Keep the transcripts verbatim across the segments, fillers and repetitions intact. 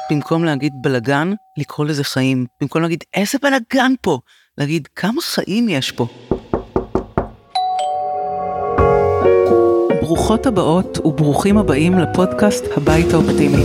במקום להגיד בלגן, לקרוא לזה חיים. במקום להגיד איזה בלגן פה, להגיד כמה חיים יש פה. ברוכות הבאות וברוכים הבאים לפודקאסט הבית האופטימי.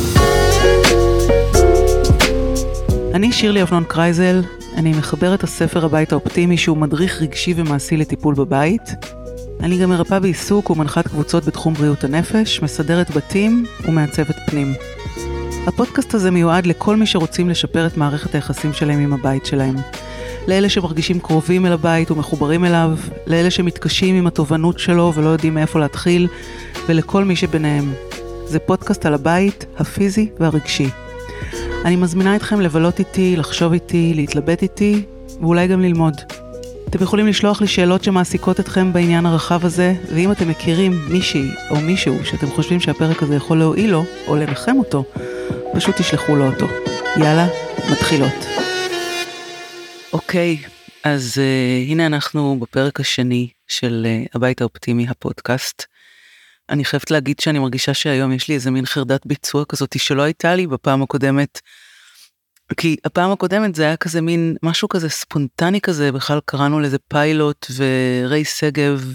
אני שירלי אבנון קרייזל, אני מחברת הספר הבית האופטימי שהוא מדריך רגשי ומעשי לטיפול בבית. אני גם מרפאה בעיסוק ומנחת קבוצות בתחום בריאות הנפש, מסדרת בתים ומעצבת פנים. הפודקאסט הזה מיועד לכל מי שרוצים לשפר את מערכת היחסים שלהם עם הבית שלהם. לאלה שמרגישים קרובים אל הבית ומחוברים אליו, לאלה שמתקשים עם התובנות שלו ולא יודעים מאיפה להתחיל, ולכל מי שביניהם. זה פודקאסט על הבית, הפיזי והרגשי. אני מזמינה אתכם לבלות איתי, לחשוב איתי, להתלבט איתי, ואולי גם ללמוד. אתם יכולים לשלוח לי שאלות שמעסיקות אתכם בעניין הרחב הזה, ואם אתם מכירים מישהי או מישהו שאתם חושבים שהפרק הזה יכול להועיל לו, או לנחם אותו, פשוט תשלחו לו אותו. יאללה, מתחילות. אוקיי, אז uh, הנה אנחנו בפרק השני של uh, הבית האופטימי, הפודקאסט. אני חייבת להגיד שאני מרגישה שהיום יש לי איזה מין חרדת ביצוע כזאת שלא הייתה לי בפעם הקודמת, כי הפעם הקודמת זה היה כזה מין משהו כזה ספונטני כזה, בכלל קראנו לזה פיילוט, ורי סגב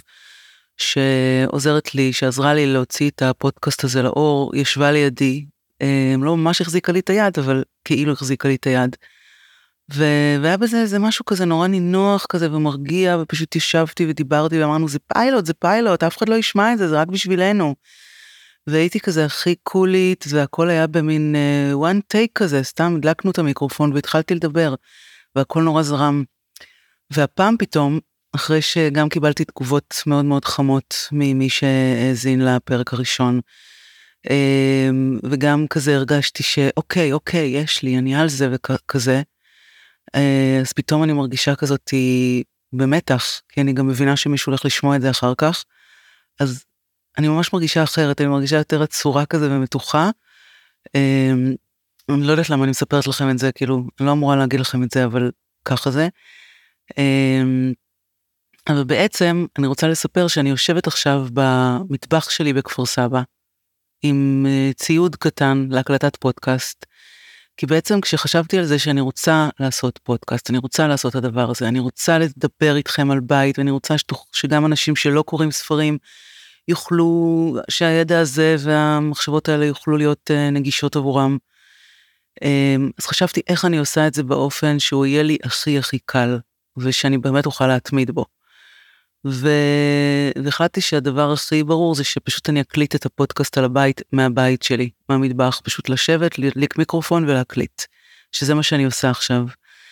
שעוזרת לי, שעזרה לי להוציא את הפודקאסט הזה לאור, ישבה לידי, לא ממש החזיקה לי את היד, אבל כאילו החזיקה לי את היד, והיה בזה איזה משהו כזה נורא נינוח כזה ומרגיע, ופשוט ישבתי ודיברתי ואמרנו זה פיילוט, זה פיילוט, אף אחד לא ישמע את זה, זה רק בשבילנו. והייתי כזה הכי קולית, והכל היה במין uh, one take כזה, סתם הדלקנו את המיקרופון והתחלתי לדבר, והכל נורא זרם. והפעם פתאום, אחרי שגם קיבלתי תגובות מאוד מאוד חמות ממי שהאזין לפרק הראשון, uh, וגם כזה הרגשתי שאוקיי, אוקיי, יש לי, אני על זה וכזה, uh, אז פתאום אני מרגישה כזאת במתח, כי אני גם מבינה שמישהו הולך לשמוע את זה אחר כך, אז אני ממש מרגישה אחרת, אני מרגישה יותר עצורה כזה ומתוחה. אני לא יודעת למה אני מספרת לכם את זה, כאילו, אני לא אמורה להגיד לכם את זה, אבל ככה זה. אבל בעצם אני רוצה לספר שאני יושבת עכשיו במטבח שלי בכפר סבא, עם ציוד קטן להקלטת פודקאסט, כי בעצם כשחשבתי על זה שאני רוצה לעשות פודקאסט, אני רוצה לעשות את הדבר הזה, אני רוצה לדבר איתכם על בית, ואני רוצה שגם אנשים שלא קוראים ספרים, יוכלו, שהידע הזה והמחשבות האלה יוכלו להיות נגישות עבורם. אז חשבתי איך אני עושה את זה באופן שהוא יהיה לי הכי הכי קל, ושאני באמת אוכל להתמיד בו. והחלטתי שהדבר הכי ברור זה שפשוט אני אקליט את הפודקאסט על הבית, מהבית שלי, מהמטבח, פשוט לשבת, להדליק מיקרופון ולהקליט, שזה מה שאני עושה עכשיו.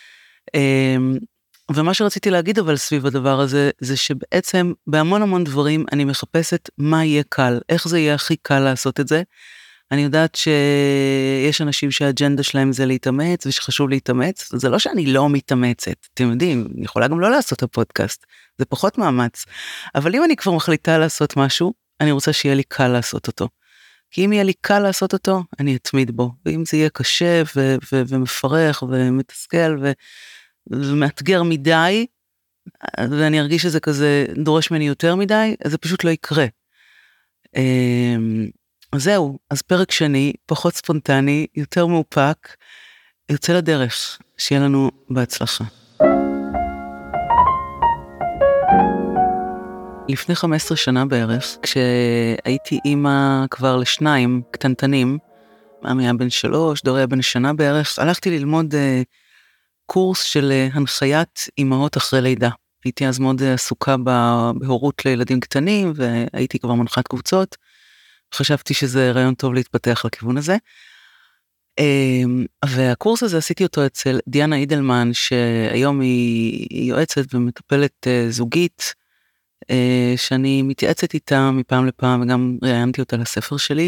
ומה שרציתי להגיד אבל סביב הדבר הזה, זה שבעצם בהמון המון דברים אני מחפשת מה יהיה קל, איך זה יהיה הכי קל לעשות את זה. אני יודעת שיש אנשים שהאג'נדה שלהם זה להתאמץ, ושחשוב להתאמץ, זה לא שאני לא מתאמצת, אתם יודעים, אני יכולה גם לא לעשות את הפודקאסט, זה פחות מאמץ, אבל אם אני כבר מחליטה לעשות משהו, אני רוצה שיהיה לי קל לעשות אותו. כי אם יהיה לי קל לעשות אותו, אני אתמיד בו, ואם זה יהיה קשה ו- ו- ומפרך ומתסכל ו... ומאתגר מדי, ואני ארגיש שזה כזה דורש ממני יותר מדי, אז זה פשוט לא יקרה. זהו, אז פרק שני, פחות ספונטני, יותר מאופק, יוצא לדרך, שיהיה לנו בהצלחה. לפני חמש עשרה שנה בערך, כשהייתי אימא כבר לשניים קטנטנים, מאמי היה בן שלוש, דורי היה בן שנה בערך, הלכתי ללמוד קורס של הנחיית אימהות אחרי לידה. הייתי אז מאוד עסוקה בהורות לילדים קטנים, והייתי כבר מנחת קבוצות. חשבתי שזה רעיון טוב להתפתח לכיוון הזה. והקורס הזה עשיתי אותו אצל דיאנה אידלמן, שהיום היא יועצת ומטפלת זוגית, שאני מתייעצת איתה מפעם לפעם, וגם ראיינתי אותה לספר שלי.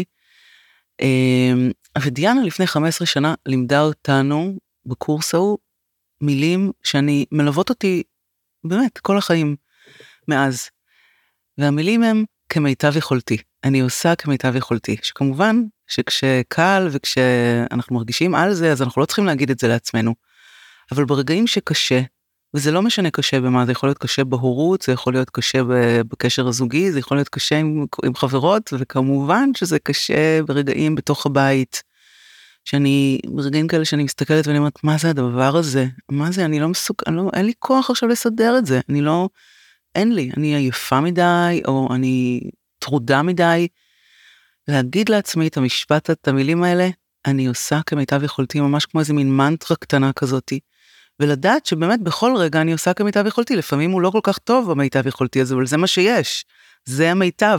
ודיאנה לפני חמש עשרה שנה לימדה אותנו בקורס ההוא, מילים שאני מלוות אותי באמת כל החיים מאז. והמילים הם כמיטב יכולתי. אני עושה כמיטב יכולתי. שכמובן שכשקל וכשאנחנו מרגישים על זה, אז אנחנו לא צריכים להגיד את זה לעצמנו. אבל ברגעים שקשה, וזה לא משנה קשה במה, זה יכול להיות קשה בהורות, זה יכול להיות קשה בקשר הזוגי, זה יכול להיות קשה עם, עם חברות, וכמובן שזה קשה ברגעים בתוך הבית, שאני, ברגעים כאלה שאני מסתכלת ואני אומרת, מה זה הדבר הזה? מה זה? אני לא מסוג, אני לא, אין לי כוח עכשיו לסדר את זה. אני לא, אין לי, אני עייפה מדי, או אני טרודה מדי. להגיד לעצמי את המשפט, את המילים האלה, אני עושה כמיטב יכולתי, ממש כמו איזה מין מנטרה קטנה כזאתי. ולדעת שבאמת בכל רגע אני עושה כמיטב יכולתי, לפעמים הוא לא כל כך טוב במיטב יכולתי הזה, אבל זה מה שיש, זה המיטב.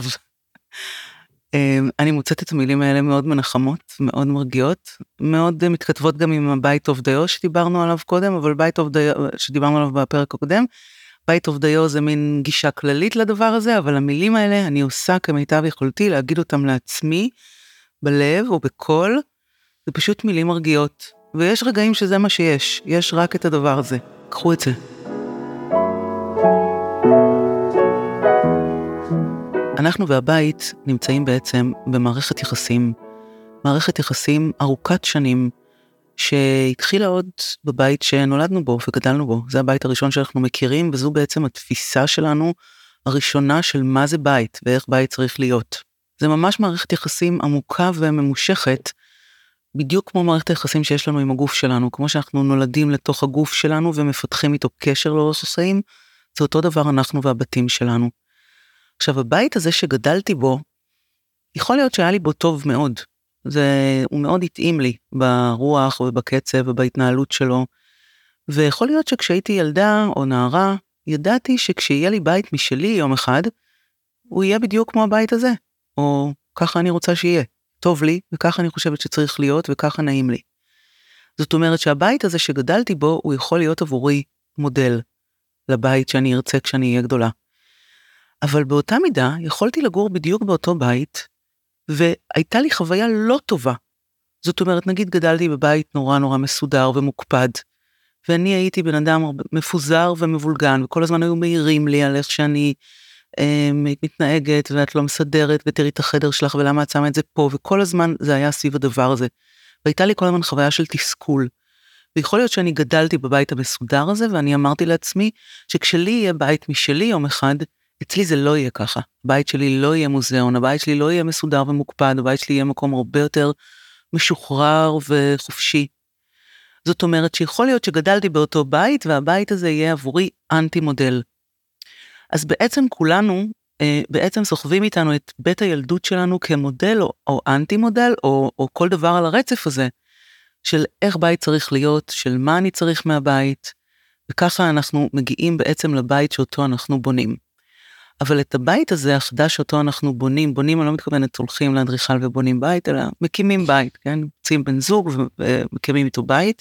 אני מוצאת את המילים האלה מאוד מנחמות, מאוד מרגיעות, מאוד מתכתבות גם עם הבית אוף דיו שדיברנו עליו קודם, אבל בית אוף דיו שדיברנו עליו בפרק הקודם, בית אוף דיו זה מין גישה כללית לדבר הזה, אבל המילים האלה אני עושה כמיטב יכולתי להגיד אותם לעצמי, בלב או בקול, זה פשוט מילים מרגיעות, ויש רגעים שזה מה שיש, יש רק את הדבר הזה, קחו את זה. אנחנו והבית נמצאים בעצם במערכת יחסים, מערכת יחסים ארוכת שנים, שהתחילה עוד בבית שנולדנו בו וגדלנו בו. זה הבית הראשון שאנחנו מכירים, וזו בעצם התפיסה שלנו הראשונה של מה זה בית, ואיך בית צריך להיות. זה ממש מערכת יחסים עמוקה וממושכת, בדיוק כמו מערכת היחסים שיש לנו עם הגוף שלנו, כמו שאנחנו נולדים לתוך הגוף שלנו ומפתחים איתו קשר לאורך החיים, זה אותו דבר אנחנו והבתים שלנו. עכשיו, הבית הזה שגדלתי בו, יכול להיות שהיה לי בו טוב מאוד. זה, הוא מאוד התאים לי ברוח ובקצב ובהתנהלות שלו. ויכול להיות שכשהייתי ילדה או נערה, ידעתי שכשיהיה לי בית משלי יום אחד, הוא יהיה בדיוק כמו הבית הזה. או ככה אני רוצה שיהיה. טוב לי, וככה אני חושבת שצריך להיות, וככה נעים לי. זאת אומרת שהבית הזה שגדלתי בו, הוא יכול להיות עבורי מודל לבית שאני ארצה כשאני אהיה גדולה. אבל באותה מידה יכולתי לגור בדיוק באותו בית, והייתה לי חוויה לא טובה. זאת אומרת, נגיד גדלתי בבית נורא נורא מסודר ומוקפד, ואני הייתי בן אדם מפוזר ומבולגן, וכל הזמן היו מהירים לי על איך שאני אה, מתנהגת, ואת לא מסדרת, ותראי את החדר שלך, ולמה את שמה את זה פה, וכל הזמן זה היה סביב הדבר הזה. והייתה לי כל הזמן חוויה של תסכול. ויכול להיות שאני גדלתי בבית המסודר הזה, ואני אמרתי לעצמי, שכשלי יהיה בית משלי יום אחד, אצלי זה לא יהיה ככה. הבית שלי לא יהיה מוזיאון, הבית שלי לא יהיה מסודר ומוקפד, הבית שלי יהיה מקום הרבה יותר משוחרר וחופשי. זאת אומרת שיכול להיות שגדלתי באותו בית, והבית הזה יהיה עבורי אנטי מודל. אז בעצם כולנו, בעצם סוחבים איתנו את בית הילדות שלנו כמודל או, או אנטי מודל, או, או כל דבר על הרצף הזה, של איך בית צריך להיות, של מה אני צריך מהבית, וככה אנחנו מגיעים בעצם לבית שאותו אנחנו בונים. אבל את הבית הזה, החדש אותו אנחנו בונים, בונים, אני לא מתכוונת, הולכים לאדריכל ובונים בית, אלא מקימים בית, כן? מוצאים בן זוג ומקימים איתו בית,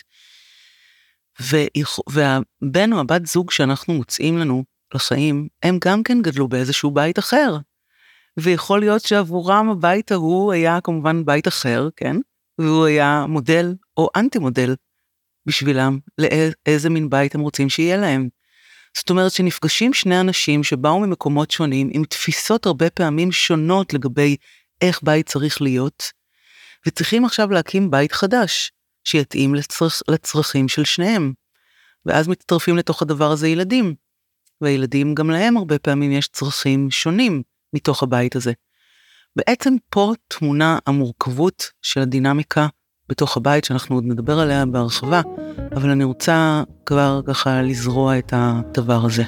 והבן או הבת זוג שאנחנו מוצאים לנו לחיים, הם גם כן גדלו באיזשהו בית אחר, ויכול להיות שעבורם הבית ההוא היה כמובן בית אחר, כן? והוא היה מודל או אנטי מודל בשבילם, לאיזה מין בית הם רוצים שיהיה להם. זאת אומרת שנפגשים שני אנשים שבאו ממקומות שונים, עם תפיסות הרבה פעמים שונות לגבי איך בית צריך להיות, וצריכים עכשיו להקים בית חדש, שיתאים לצרכ... לצרכים של שניהם. ואז מצטרפים לתוך הדבר הזה ילדים, והילדים גם להם הרבה פעמים יש צרכים שונים מתוך הבית הזה. בעצם פה תמונה המורכבות של הדינמיקה בתוך הבית, שאנחנו עוד נדבר עליה בהרחבה, אבל אני רוצה כבר ככה לזרוע את הדבר הזה.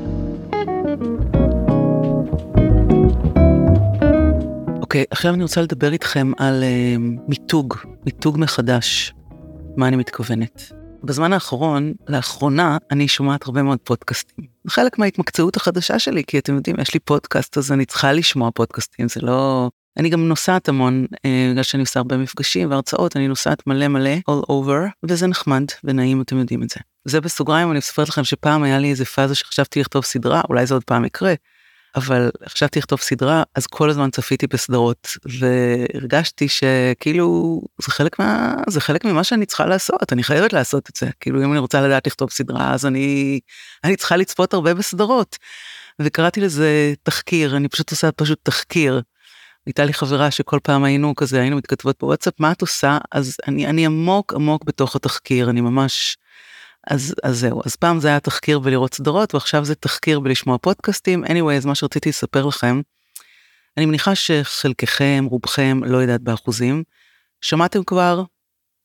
אוקיי, עכשיו אני רוצה לדבר איתכם על uh, מיתוג, מיתוג מחדש. מה אני מתכוונת? בזמן האחרון, לאחרונה, אני שומעת הרבה מאוד פודקאסטים. זה חלק מההתמקצעות החדשה שלי, כי אתם יודעים, יש לי פודקאסט, אז אני צריכה לשמוע פודקאסטים, זה לא... אני גם נוסעת המון, בגלל שאני עושה הרבה מפגשים והרצאות, אני נוסעת מלא מלא, all over, וזה נחמד ונעים, אתם יודעים את זה. זה בסוגריים, אני מספרת לכם שפעם היה לי איזה פאזה שחשבתי לכתוב סדרה, אולי זה עוד פעם יקרה, אבל חשבתי לכתוב סדרה, אז כל הזמן צפיתי בסדרות, והרגשתי שכאילו, זה חלק מה, זה חלק ממה שאני צריכה לעשות, אני חייבת לעשות את זה, כאילו אם אני רוצה לדעת לכתוב סדרה, אז אני, אני צריכה לצפות הרבה בסדרות, וקראתי לזה תחקיר, אני פשוט עושה פשוט תחקיר, הייתה לי חברה שכל פעם היינו כזה, היינו מתכתבות בוואטסאפ, מה את עושה? אז אני, אני עמוק עמוק בתוך התחקיר, אני ממש, אז, אז זהו, אז פעם זה היה תחקיר ולראות סדרות, ועכשיו זה תחקיר ולשמוע פודקאסטים. anyway, אז מה שרציתי לספר לכם, אני מניחה שחלקכם, רובכם, לא יודעת באחוזים, שמעתם כבר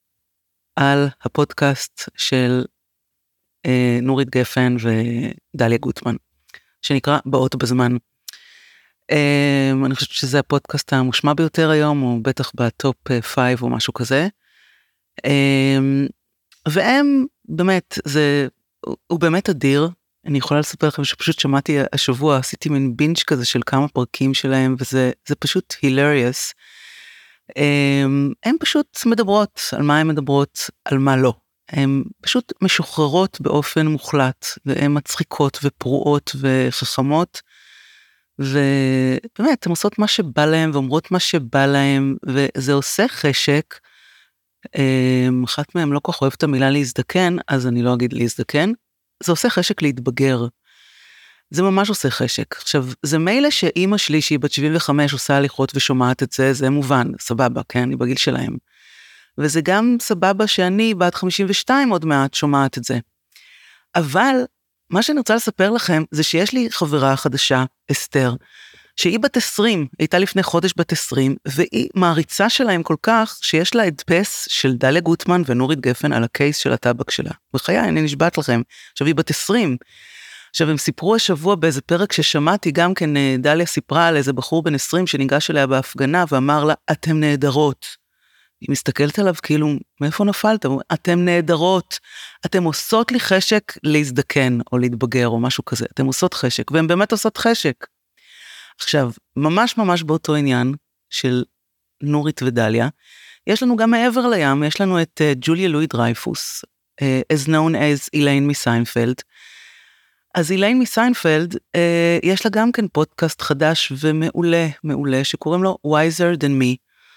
על הפודקאסט של אה, נורית גפן ודליה גוטמן, שנקרא באות בזמן. אה, אני חושבת שזה הפודקאסט המושמע ביותר היום, או בטח בטופ פייב או משהו כזה. אה, והם באמת, זה, הוא באמת אדיר. אני יכולה לספר לכם שפשוט שמעתי השבוע, עשיתי מין בינג' כזה של כמה פרקים שלהם, וזה זה פשוט hilarious. הן פשוט מדברות על מה הן מדברות, על מה לא. הן פשוט משוחררות באופן מוחלט, והן מצחיקות ופרועות וחכמות, ובאמת, הן עושות מה שבא להן, ואומרות מה שבא להן, וזה עושה חשק. אחת מהן לא כל כך אוהבת את המילה להזדקן, אז אני לא אגיד להזדקן, זה עושה חשק להתבגר. זה ממש עושה חשק. עכשיו, זה מילא שאימא שלי, שהיא בת שבעים וחמש, עושה הליכות ושומעת את זה, זה מובן, סבבה, כן, אני בגיל שלהם. וזה גם סבבה שאני, בת חמישים ושתיים עוד מעט, שומעת את זה. אבל, מה שאני רוצה לספר לכם, זה שיש לי חברה חדשה, אסתר, שהיא בת עשרים, הייתה לפני חודש בת עשרים, והיא מעריצה שלהם כל כך, שיש לה הדפס של דליה גוטמן ונורית גפן על הקייס של הטבק שלה. בחיי, אני נשבעת לכם. עכשיו, היא בת עשרים. עכשיו, הם סיפרו השבוע באיזה פרק ששמעתי, גם כן דליה סיפרה על איזה בחור בן עשרים שניגש אליה בהפגנה, ואמר לה, אתם נהדרות. היא מסתכלת עליו כאילו, מאיפה נפלת? אתם נהדרות. אתם עושות לי חשק להזדקן, או להתבגר, או משהו כזה. אתם עושות חשק, והן באמת עושות חשק. עכשיו, ממש ממש באותו עניין של נורית ודליה, יש לנו גם מעבר לים, יש לנו את uh, ג'וליה לואי דרייפוס, uh, as known as איליין מסיינפלד. אז איליין מסיינפלד, uh, יש לה גם כן פודקאסט חדש ומעולה, מעולה, שקוראים לו Wiser Than Me,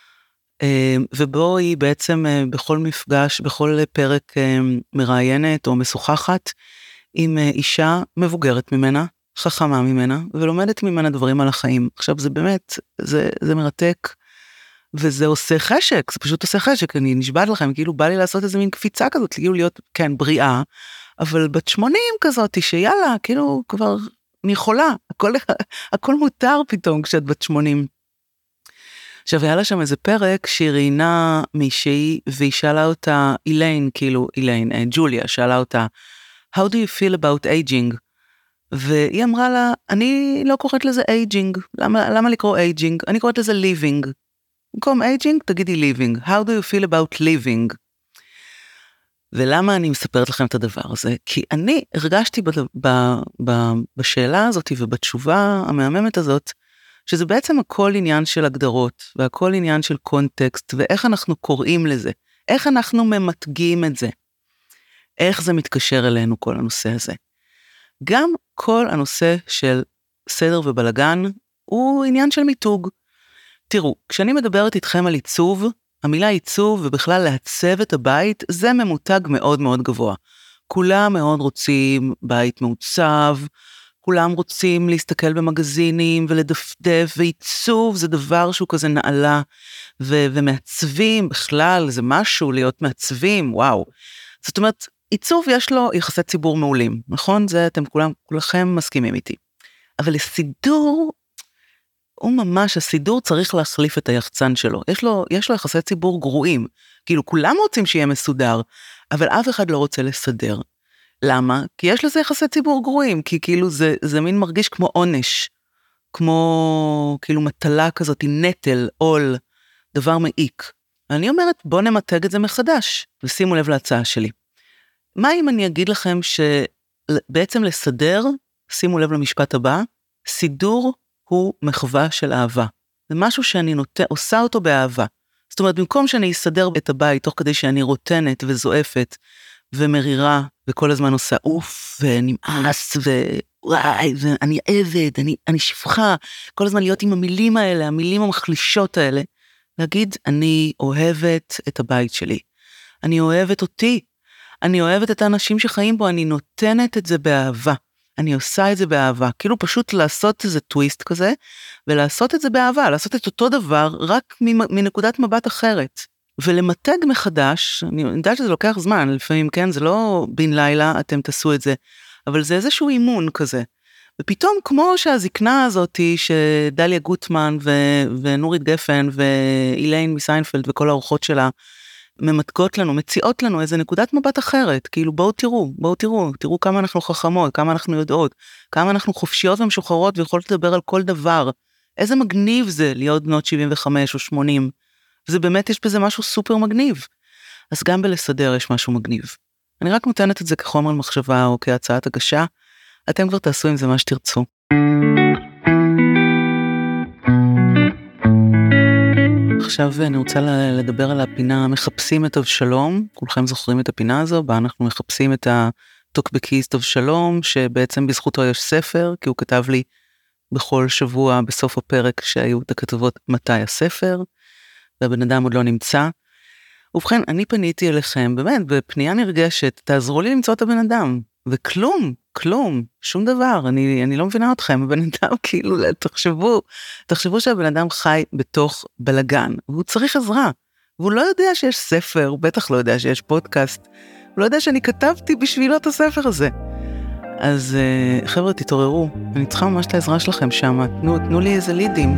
uh, ובו היא בעצם uh, בכל מפגש, בכל פרק uh, מראיינת או משוחחת, עם uh, אישה מבוגרת ממנה, חכמה ממנה, ולומדת ממנה דברים על החיים. עכשיו זה באמת, זה, זה מרתק, וזה עושה חשק, זה פשוט עושה חשק, אני נשבעת לכם, כאילו בא לי לעשות איזה מין קפיצה כזאת, כאילו להיות, כן, בריאה, אבל בת שמונים כזאת, שיאללה, כאילו כבר יכולה, הכל, הכל מותר פתאום כשאת בת שמונים. עכשיו היה לה שם איזה פרק, שהיא ראיינה מישהי, והיא שאלה אותה, איליין, כאילו, איליין, ג'וליה, שאלה אותה, How do you feel about aging? והיא אמרה לה, אני לא קוראת לזה aging, למה, למה לקרוא aging? אני קוראת לזה living. במקום aging, תגידי living. How do you feel about living? ולמה אני מספרת לכם את הדבר הזה? כי אני הרגשתי ב, ב, ב, בשאלה הזאת ובתשובה המהממת הזאת, שזה בעצם הכל עניין של הגדרות, והכל עניין של קונטקסט, ואיך אנחנו קוראים לזה, איך אנחנו ממתגים את זה, איך זה מתקשר אלינו כל הנושא הזה. גם כל הנושא של סדר ובלגן הוא עניין של מיתוג. תראו, כשאני מדברת איתכם על עיצוב, המילה עיצוב ובכלל לעצב את הבית, זה ממותג מאוד מאוד גבוה. כולם מאוד רוצים בית מעוצב, כולם רוצים להסתכל במגזינים ולדפדף, ועיצוב זה דבר שהוא כזה נעלה, ו- ומעצבים בכלל, זה משהו להיות מעצבים, וואו. זאת אומרת, עיצוב יש לו יחסי ציבור מעולים, נכון? זה אתם כולם, כולכם מסכימים איתי. אבל לסידור, הוא ממש, הסידור צריך להחליף את היחצן שלו. יש לו, יש לו יחסי ציבור גרועים. כאילו, כולם רוצים שיהיה מסודר, אבל אף אחד לא רוצה לסדר. למה? כי יש לזה יחסי ציבור גרועים, כי כאילו זה, זה מין מרגיש כמו עונש, כמו כאילו מטלה כזאת, נטל, עול, דבר מעיק. אני אומרת, בוא נמתג את זה מחדש, ושימו לב להצעה שלי. מה אם אני אגיד לכם שבעצם לסדר, שימו לב למשפט הבא, סידור הוא מחווה של אהבה. זה משהו שאני נות... עושה אותו באהבה. זאת אומרת, במקום שאני אסדר את הבית, תוך כדי שאני רוטנת וזועפת, ומרירה, וכל הזמן עושה אוף, ונמאס, ווואי, ואני עבד, אני, אני שפחה, כל הזמן להיות עם המילים האלה, המילים המחלישות האלה, להגיד, אני אוהבת את הבית שלי. אני אוהבת אותי. אני אוהבת את האנשים שחיים בו, אני נותנת את זה באהבה. אני עושה את זה באהבה. כאילו פשוט לעשות איזה טוויסט כזה, ולעשות את זה באהבה, לעשות את אותו דבר, רק מנקודת מבט אחרת. ולמתג מחדש, אני יודעת שזה לוקח זמן, לפעמים כן, זה לא בין לילה, אתם תעשו את זה, אבל זה איזשהו אימון כזה. ופתאום כמו שהזקנה הזאת, שדליה גוטמן ו- ונורית גפן ואיליין מסיינפלד וכל האורחות שלה, ממתקות לנו, מציעות לנו איזה נקודת מבט אחרת, כאילו בואו תראו, בואו תראו, תראו כמה אנחנו חכמות, כמה אנחנו יודעות, כמה אנחנו חופשיות ומשוחררות ויכולות לדבר על כל דבר. איזה מגניב זה להיות בנות שבעים וחמש או שמונים. וזה באמת, יש בזה משהו סופר מגניב. אז גם בלסדר יש משהו מגניב. אני רק נותנת את זה כחומר למחשבה או כהצעת הגשה. אתם כבר תעשו עם זה מה שתרצו. עכשיו אני רוצה לדבר על הפינה מחפשים את אבשלום. כולכם זוכרים את הפינה הזו, בה אנחנו מחפשים את הטוקבקיסט אבשלום, שבעצם בזכותו יש ספר, כי הוא כתב לי בכל שבוע בסוף הפרק שהיו את הכתבות מתי הספר, והבן אדם עוד לא נמצא. ובכן, אני פניתי אליכם, באמת, בפנייה נרגשת, תעזרו לי למצוא את הבן אדם. וכלום, כלום, שום דבר, אני, אני לא מבינה אתכם, הבן אדם כאילו, תחשבו, תחשבו שהבן אדם חי בתוך בלגן, והוא צריך עזרה, והוא לא יודע שיש ספר, הוא בטח לא יודע שיש פודקאסט, הוא לא יודע שאני כתבתי בשבילו את הספר הזה. אז חבר'ה, תתעוררו, אני צריכה ממש את העזרה שלכם שם, תנו, תנו לי איזה לידים.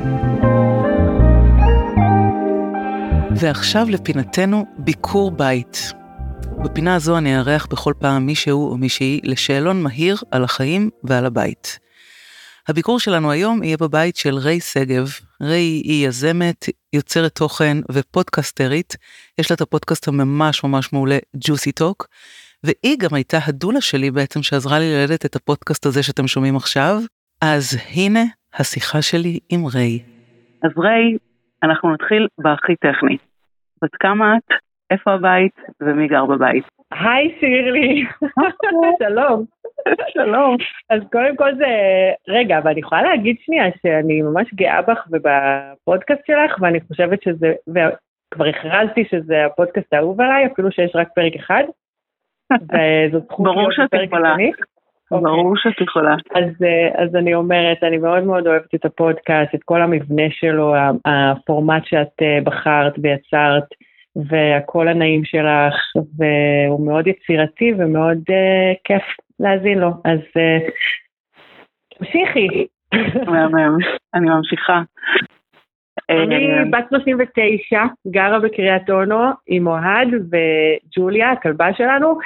ועכשיו לפינתנו ביקור בית. בפינה הזו אני אארח בכל פעם מישהו או מישהי לשאלון מהיר על החיים ועל הבית. הביקור שלנו היום יהיה בבית של ריי סגב. ריי היא יזמת, יוצרת תוכן ופודקסטרית. יש לה את הפודקאסט הממש ממש מעולה ג'וסי טוק, והיא גם הייתה הדולה שלי בעצם שעזרה לי ללדת את הפודקאסט הזה שאתם שומעים עכשיו. אז הנה השיחה שלי עם ריי. אז ריי, אנחנו נתחיל בהכי טכני. בת כמה את? איפה הבית ומי גר בבית? היי שירלי, שלום. שלום. אז קודם כל זה, רגע, אבל אני יכולה להגיד שנייה שאני ממש גאה בך ובפודקאסט שלך, ואני חושבת שזה, וכבר הכרזתי שזה הפודקאסט האהוב עליי, אפילו שיש רק פרק אחד, וזאת זכות להיות בפרק השני. ברור שאת יכולה. אז, אז אני אומרת, אני מאוד מאוד אוהבת את הפודקאסט, את כל המבנה שלו, הפורמט שאת בחרת ויצרת, והכל הנעים שלך, והוא מאוד יצירתי ומאוד uh, כיף להזין לו. אז uh, תמשיכי. מהמם, אני ממשיכה. אני בת שלושים ותשע, גרה בקריית אונו עם אוהד וג'וליה, הכלבה שלנו,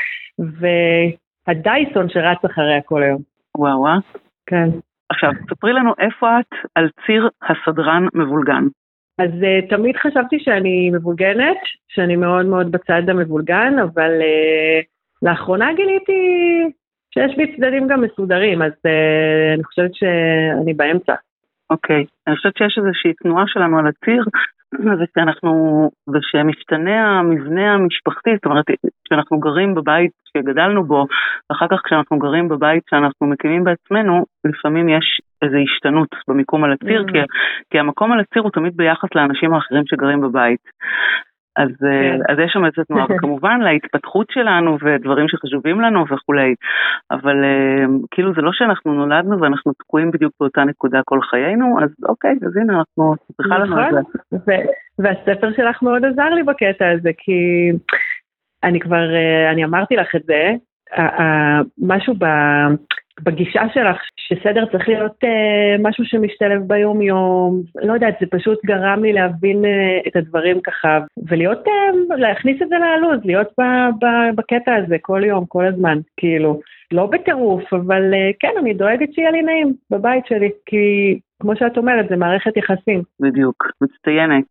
והדייסון שרץ אחריה כל היום. וואו וואו. כן. עכשיו, תספרי לנו איפה את על ציר הסדרן מבולגן. אז uh, תמיד חשבתי שאני מבולגנת, שאני מאוד מאוד בצד המבולגן, אבל uh, לאחרונה גיליתי שיש בי צדדים גם מסודרים, אז uh, אני חושבת שאני באמצע. אוקיי, okay. אני חושבת שיש איזושהי תנועה שלנו על הציר, ושאנחנו, ושמשתנה המבנה המשפחתי, זאת אומרת, כשאנחנו גרים בבית שגדלנו בו, ואחר כך כשאנחנו גרים בבית שאנחנו מקימים בעצמנו, לפעמים יש איזו השתנות במיקום על הציר, mm-hmm. כי, כי המקום על הציר הוא תמיד ביחס לאנשים האחרים שגרים בבית. אז, אז יש שם איזו תנועה, וכמובן להתפתחות שלנו ודברים שחשובים לנו וכולי, אבל כאילו זה לא שאנחנו נולדנו ואנחנו תקועים בדיוק באותה נקודה כל חיינו, אז אוקיי, אז הנה אנחנו צריכה לנו את זה. והספר שלך מאוד עזר לי בקטע הזה, כי אני כבר, אני אמרתי לך את זה, משהו בגישה שלך, שסדר צריך להיות משהו שמשתלב ביום יום, לא יודעת, זה פשוט גרם לי להבין את הדברים ככה, ולהיות, להכניס את זה לעלוז, להיות בקטע הזה כל יום, כל הזמן, כאילו, לא בטירוף, אבל כן, אני דואגת שיהיה לי נעים בבית שלי, כי כמו שאת אומרת, זה מערכת יחסים. בדיוק, מצטיינת.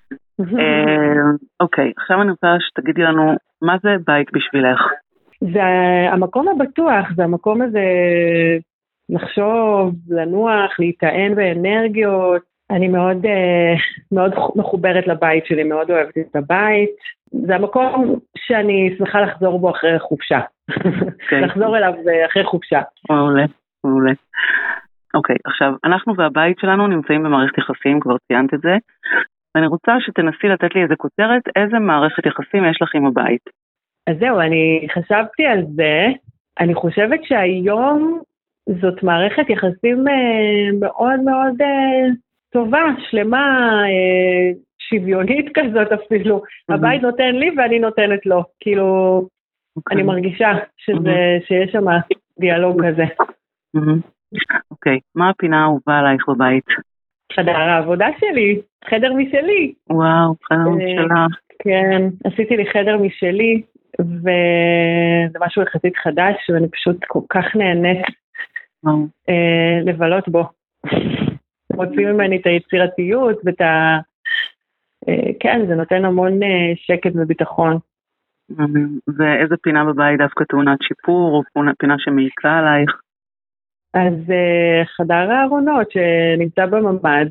אוקיי, עכשיו אני רוצה שתגידי לנו, מה זה בית בשבילך? זה המקום הבטוח, זה המקום הזה לחשוב, לנוח, להתען באנרגיות. אני מאוד, מאוד מחוברת לבית שלי, מאוד אוהבת את הבית. זה המקום שאני שמחה לחזור בו אחרי חופשה. לחזור אליו אחרי חופשה. מעולה, מעולה. אוקיי, עכשיו, אנחנו והבית שלנו נמצאים במערכת יחסים, כבר ציינת את זה. ואני רוצה שתנסי לתת לי איזה כותרת, איזה מערכת יחסים יש לך עם הבית. אז זהו, אני חשבתי על זה, אני חושבת שהיום זאת מערכת יחסים מאוד מאוד טובה, שלמה, שוויונית כזאת אפילו. Mm-hmm. הבית נותן לי ואני נותנת לו, כאילו, okay. אני מרגישה שזה, mm-hmm. שיש שם דיאלוג כזה. אוקיי, okay. מה הפינה האהובה עלייך בבית? חדר העבודה שלי, חדר משלי. וואו, חדר משלה. כן, עשיתי לי חדר משלי, וזה משהו יחסית חדש, ואני פשוט כל כך נהנית אה, לבלות בו. מוצאים ממני את היצירתיות ואת ה... אה, כן, זה נותן המון אה, שקט וביטחון. ואיזה פינה בבית דווקא טעונת שיפור, או פינה שמעיקה עלייך? אז אה, חדר הארונות שנמצא בממד,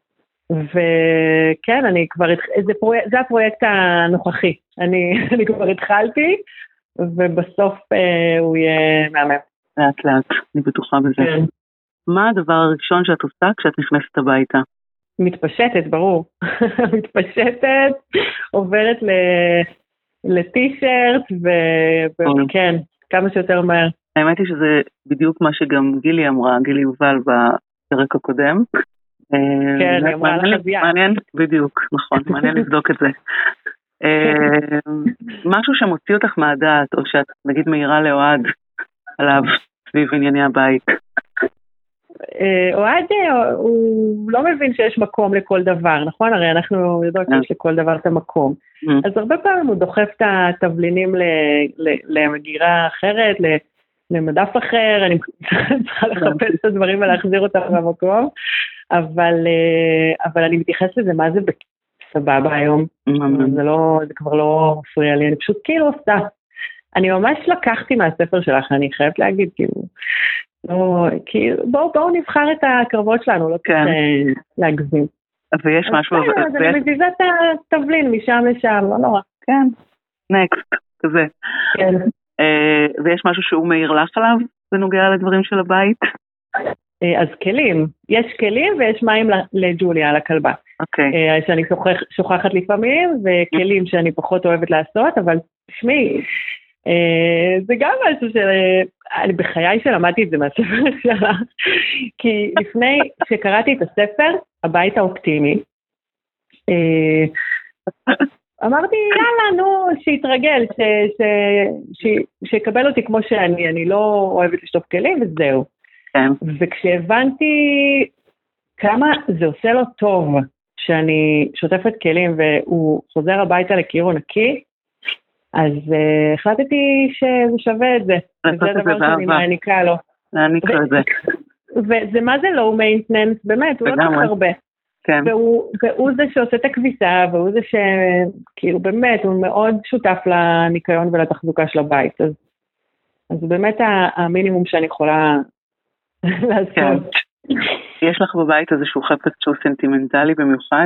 וכן, אני כבר, זה, פרויק, זה הפרויקט הנוכחי, אני, אני כבר התחלתי, ובסוף אה, הוא יהיה מהמם. לאט לאט, אני בטוחה בזה. כן. מה הדבר הראשון שאת עושה כשאת נכנסת הביתה? מתפשטת, ברור. מתפשטת, עוברת לטי-שירט, וכן, כמה שיותר מהר. האמת היא שזה בדיוק מה שגם גילי אמרה, גילי יובל בפרק הקודם. כן, היא אמרה לך חזייה. מעניין, בדיוק, נכון, מעניין לבדוק את זה. משהו שמוציא אותך מהדעת, או שאת נגיד מהירה לאוהד עליו סביב ענייני הבית. אוהד הוא לא מבין שיש מקום לכל דבר, נכון? הרי אנחנו יודעות שיש לכל דבר את המקום. אז הרבה פעמים הוא דוחף את התבלינים למגירה אחרת, למדף אחר, אני צריכה לחפש את הדברים ולהחזיר אותם במקום, אבל, אבל אני מתייחסת לזה, מה זה בסבבה היום? זה לא, זה כבר לא מפריע לי, אני פשוט כאילו עושה. אני ממש לקחתי מהספר שלך, אני חייבת להגיד, כאילו, לא, כאילו, בואו, בואו נבחר את הקרבות שלנו, לא כן. צריך להגזים. ויש משהו... אז אני מזיזה את התבלין משם לשם, לא נורא. כן, נקסט, כזה. כן. ויש משהו שהוא מאיר לך עליו, בנוגע לדברים של הבית? אז כלים, יש כלים ויש מים לג'וליה, על הכלבה. אוקיי. שאני שוכחת לפעמים, וכלים שאני פחות אוהבת לעשות, אבל תשמעי, זה גם משהו שאני בחיי שלמדתי את זה מהספר שלה, כי לפני שקראתי את הספר, הבית האופטימי, אמרתי, יאללה, נו, שיתרגל, שיקבל אותי כמו שאני, אני לא אוהבת לשטוף כלים, וזהו. וכשהבנתי כמה זה עושה לו טוב, שאני שוטפת כלים, והוא חוזר הביתה לקירו נקי, אז uh, החלטתי שזה שווה את זה. וזה דבר שאני מעניקה לו. להעניק לו את זה. וזה מה זה low maintenance, באמת, הוא לא צריך הרבה. כן. והוא, והוא זה שעושה את הכביסה, והוא זה שכאילו באמת, הוא מאוד שותף לניקיון ולתחזוקה של הבית. אז, אז באמת המינימום שאני יכולה לעשות. כן. יש לך בבית איזשהו חפץ שהוא סנטימנטלי במיוחד?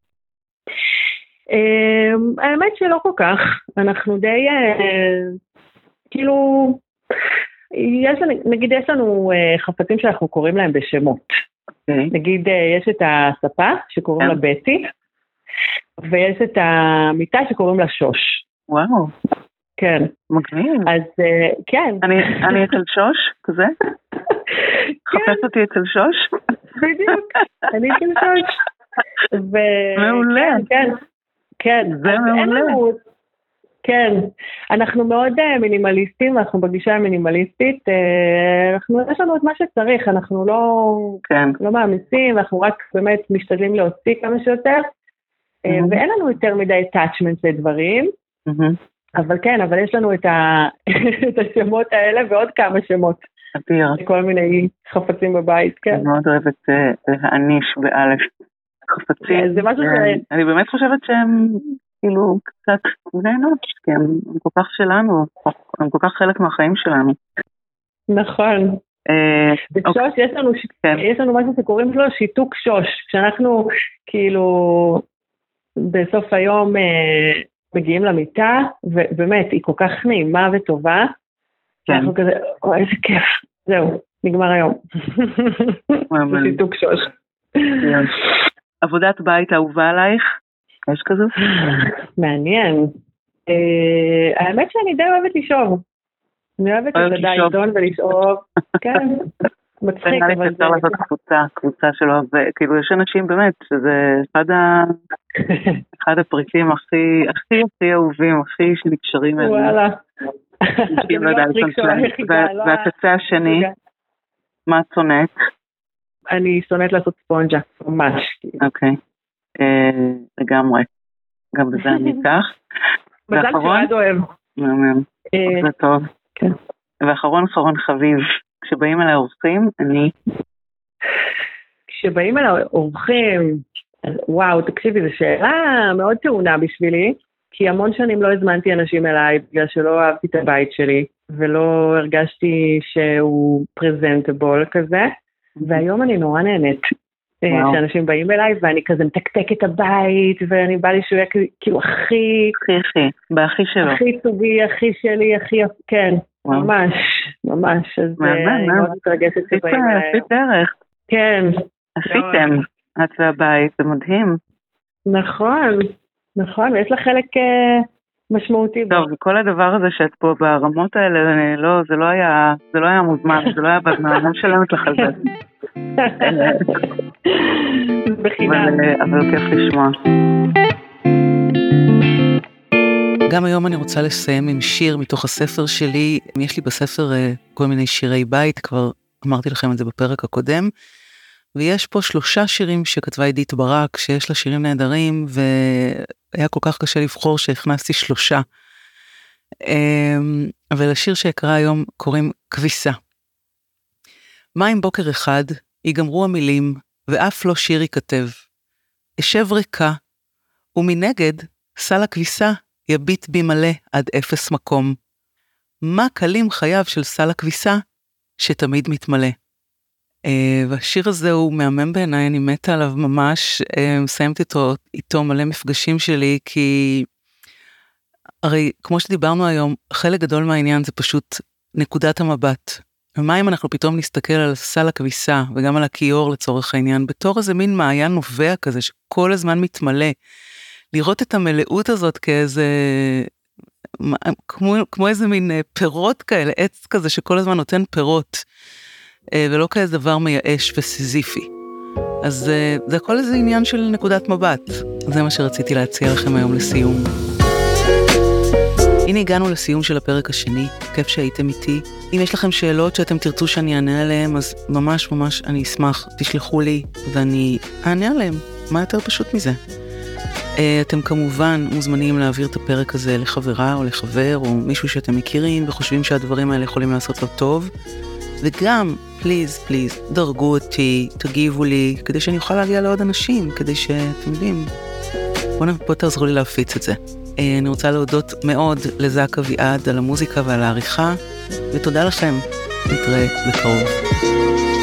האמת שלא כל כך, אנחנו די, כאילו, יש, נגיד יש לנו חפצים שאנחנו קוראים להם בשמות. נגיד יש את הספה שקוראים לה בטי, ויש את המיטה שקוראים לה שוש. וואו. כן. מגניב. אז כן. אני אצל שוש, כזה? חפש אותי אצל שוש? בדיוק, אני אצל שוש. מעולה. כן, כן. זה מעולה. כן, אנחנו מאוד מינימליסטים, אנחנו בגישה המינימליסטית, אנחנו, יש לנו את מה שצריך, אנחנו לא, כן. לא מאמיצים, אנחנו רק באמת משתדלים להוציא כמה שיותר, mm-hmm. ואין לנו יותר מדי attachment לדברים, mm-hmm. אבל כן, אבל יש לנו את, ה, את השמות האלה ועוד כמה שמות. אדיר. כל מיני חפצים בבית, כן. אני מאוד אוהבת להעניש באלף חפצים. כן, זה משהו ש... אני באמת חושבת שהם כאילו קצת נהנות, כי הם, הם כל כך שלנו, הם כל כך חלק מהחיים שלנו. נכון. בשוש יש לנו, יש לנו משהו שקוראים לו שיתוק שוש, כשאנחנו כאילו בסוף היום מגיעים למיטה, ובאמת היא כל כך נעימה וטובה, אנחנו כזה, או איזה כיף, זהו, נגמר היום. זה שיתוק שוש. עבודת בית אהובה עלייך? יש כזו? מעניין. האמת שאני די אוהבת לשאוב. אני אוהבת את הדיידון ולשאוב. כן, מצחיק. אבל אפשר לעשות קבוצה, קבוצה שלו, וכאילו יש אנשים באמת, שזה אחד הפריטים הכי הכי אהובים, הכי שנקשרים אליהם. וואלה. והקצה השני, מה את שונאת? אני שונאת לעשות ספונג'ה, ממש. אוקיי, לגמרי. גם בזה אני איתך. מזל שעד אוהב. מהמם, זה טוב. כן. ואחרון אחרון חביב, כשבאים אליי אורחים, אני... כשבאים אליי אורחים, וואו, תקשיבי, זו שאלה מאוד טעונה בשבילי, כי המון שנים לא הזמנתי אנשים אליי, בגלל שלא אהבתי את הבית שלי, ולא הרגשתי שהוא פרזנטבול כזה, והיום אני נורא נהנית. וואו. שאנשים באים אליי, ואני כזה מתקתק את הבית, ואני בא לי שהוא יהיה כאילו הכי... הכי הכי, בהכי שלו. הכי טובי, הכי שלי, הכי... כן, וואו. ממש, ממש. אז אני מאוד מתרגשת שבאים אליי. עשית דרך. כן. עשיתם, את והבית, זה מדהים. נכון, נכון, ויש לה חלק משמעותי. טוב, כל הדבר הזה שאת פה ברמות האלה, לא, זה לא היה, זה לא היה מוזמן, זה לא היה בזמן שלנו לחזק. בחינם. אבל כיף לשמוע. גם היום אני רוצה לסיים עם שיר מתוך הספר שלי. יש לי בספר כל מיני שירי בית, כבר אמרתי לכם את זה בפרק הקודם, ויש פה שלושה שירים שכתבה עידית ברק, שיש לה שירים נהדרים, והיה כל כך קשה לבחור שהכנסתי שלושה. ולשיר שיקרא היום קוראים כביסה. מה אם בוקר אחד ייגמרו המילים, ואף לא שיר ייכתב. אשב ריקה, ומנגד סל הכביסה יביט בי מלא עד אפס מקום. מה קלים חייו של סל הכביסה שתמיד מתמלא. Uh, והשיר הזה הוא מהמם בעיניי, אני מתה עליו ממש, uh, מסיימת איתו, איתו מלא מפגשים שלי, כי הרי כמו שדיברנו היום, חלק גדול מהעניין זה פשוט נקודת המבט. ומה אם אנחנו פתאום נסתכל על סל הכביסה, וגם על הכיור לצורך העניין, בתור איזה מין מעיין נובע כזה, שכל הזמן מתמלא, לראות את המלאות הזאת כאיזה, כמו, כמו איזה מין פירות כאלה, עץ כזה שכל הזמן נותן פירות, ולא כאיזה דבר מייאש וסיזיפי. אז זה הכל איזה עניין של נקודת מבט. זה מה שרציתי להציע לכם היום לסיום. הנה הגענו לסיום של הפרק השני, כיף שהייתם איתי. אם יש לכם שאלות שאתם תרצו שאני אענה עליהן, אז ממש ממש אני אשמח, תשלחו לי ואני אענה עליהן. מה יותר פשוט מזה? אתם כמובן מוזמנים להעביר את הפרק הזה לחברה או לחבר או מישהו שאתם מכירים וחושבים שהדברים האלה יכולים לעשות לו טוב. וגם, פליז, פליז, דרגו אותי, תגיבו לי, כדי שאני אוכל להגיע לעוד אנשים, כדי שאתם יודעים, בואו פה תעזרו לי להפיץ את זה. אני רוצה להודות מאוד לזק אביעד על המוזיקה ועל העריכה, ותודה לכם, נתראה בקרוב.